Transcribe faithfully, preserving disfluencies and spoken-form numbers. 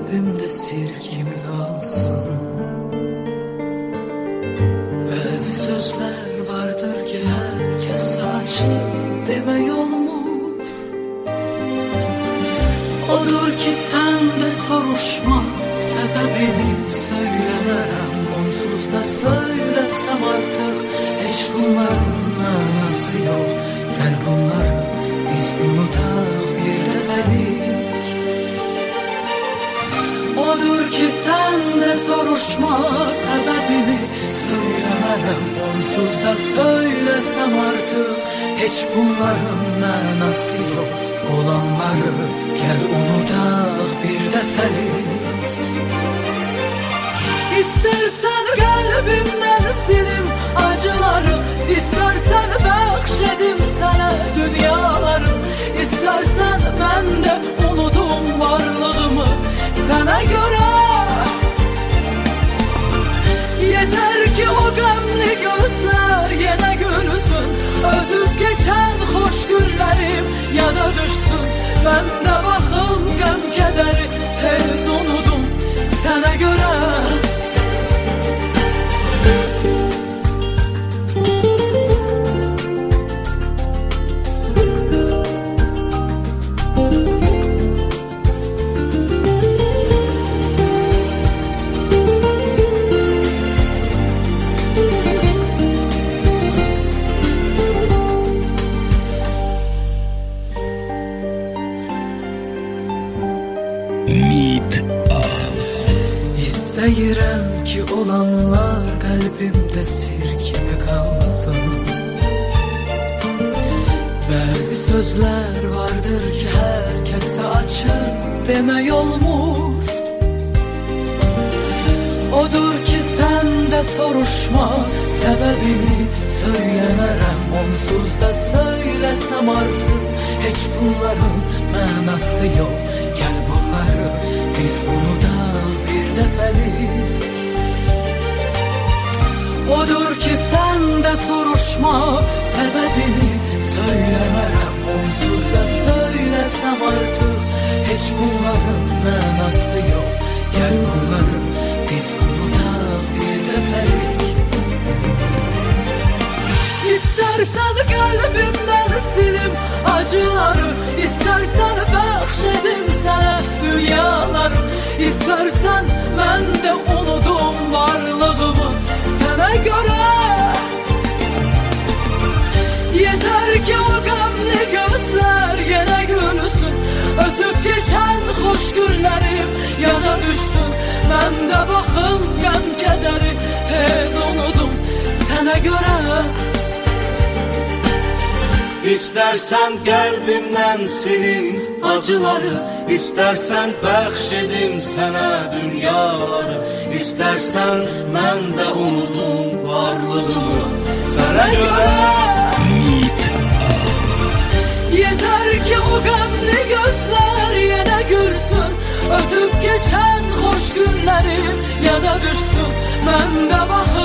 kalbimde sir kimi kalsın. Bazı sözler vardır ki herkese açık deme yolmuş. Odur ki sen de soruşma, sebebini söylemerem. Onsuz da söylesem artık hiç bunların manası yok. Gel bunları biz unutak bir defelik. Odur ki sen de soruşma, sebebini söylemerem. Onsuz da söylesem artık hiç bunların manası yok. Olanları gel unutak bir defelik. İstersen kalbimden silim acıları, İstersen bəxşedim sana dünyaları, İstersen ben de unutum varlığımı sana göre. Yeter ki o gamli gözler yine gülsün, ötüp geçen hoş günlerim ya da düşsün. Ben de bakın gam kederi tez unudum sana göre. İstəyirəm ki olanlar kalbimde sir kimi kalsın. Bazı sözler vardır ki herkese açık deme olmuş. Odur ki sen de soruşma, sebebini söylemerem. Onsuz da söylesem artık hiç bunların manası yok. Gel bunları biz unutak bir defelik. Odur ki sen de soruşma, sebebini söylemerem. Onsuz da söylesem artık hiç bunların manası yok. Gel bunları biz unutak bir defelik. İstersen kalbimden silim acıları, İstersen bəxşedim sana dünyaları, İstersen ben de unutum varlığımı sana göre. Yeter ki o gamli gözler yine gülsün, ötüp geçen hoş günlerim ya da düşsün. Ben de bakım gam kederi tez unudum sana göre. İstersen kalbimden silin acıları, İstersen bəxşedim sana dünyaları, İstersen ben de unutum varlığımı sana göre. Yeter ki o gamli gözler yine gülsün, ötüp geçen hoş günlerim ya da düşsün. Ben de bakım